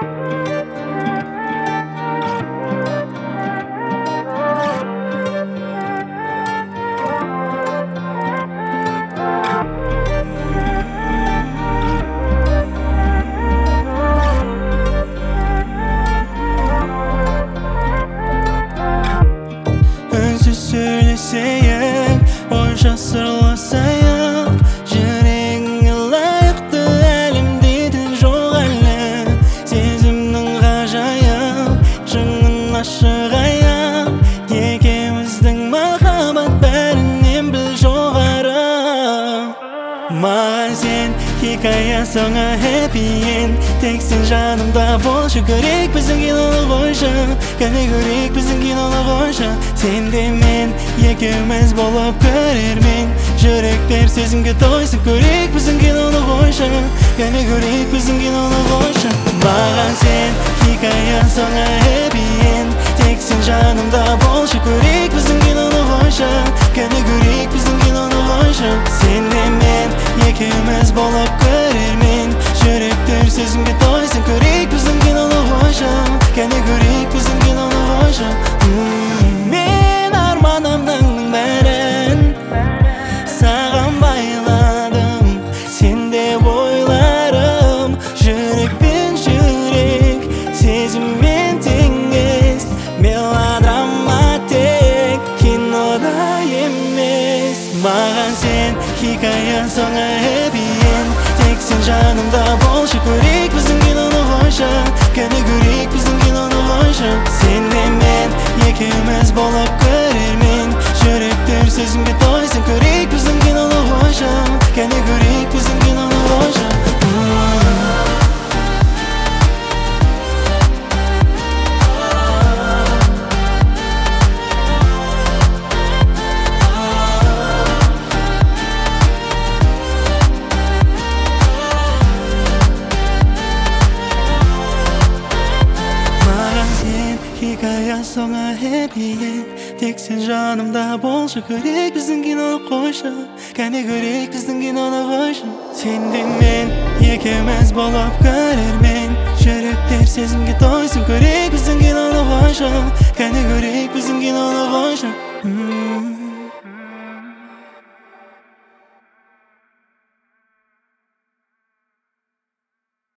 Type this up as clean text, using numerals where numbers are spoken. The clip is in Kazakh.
Söyleseyim, boşa sırlasayım, yüreğine layıktı elimdeydin çok әлі. Сезімнің ғажайып, шыңын ашығайып, екеуміздің махаббат бәрінен біл жоғары. Маған сен хикая соңы happy end. Тек сен жанымда болшы, көрейік біздің киноны қойшы, кәне көрейік біздің киноны қойшы. Сен де мен екеуміз болып көрермен, жүректер сезімге тойсын, көрейік біздің киноны қойшы, кәне көрейік біздің киноны қойшы. Маған сен хикая соңы happy end. Тек сен жанымда болшы, көрейік біздің киноны қойшы, кәне көрейік біздің киноны қойшы. Сен де мен екеуміз болып көрермен, жүректер сезімге тойсын, көрейік біздің киноны қойшы, кәне көрейік біздің киноны қойшы. Мен арманымның бәрін саған байладым, сен де ойларым, жүрек пен жүрек сезіммен теңес, мелодрама тек кинода емес. Маған сен хикая соңы happy end. Тек сен жанымда болшы, көрейік біздің киноны қойшы, кәне көрейік біздің киноны қойшы. Сен де мен екеуміз болып көрермен, жүректер сезімге тойсын, көрейік біздің киноны қойшы, кәне көрейік біздің киноны қойшы. Хикая соңы happy end. Тек сен жанымда болшы, көрейік біздің киноны қойшы, кәне көрейік біздің киноны қойшы. Сен де мен екеуміз болып көрермен, жүректер сезімге тойсын, көрейік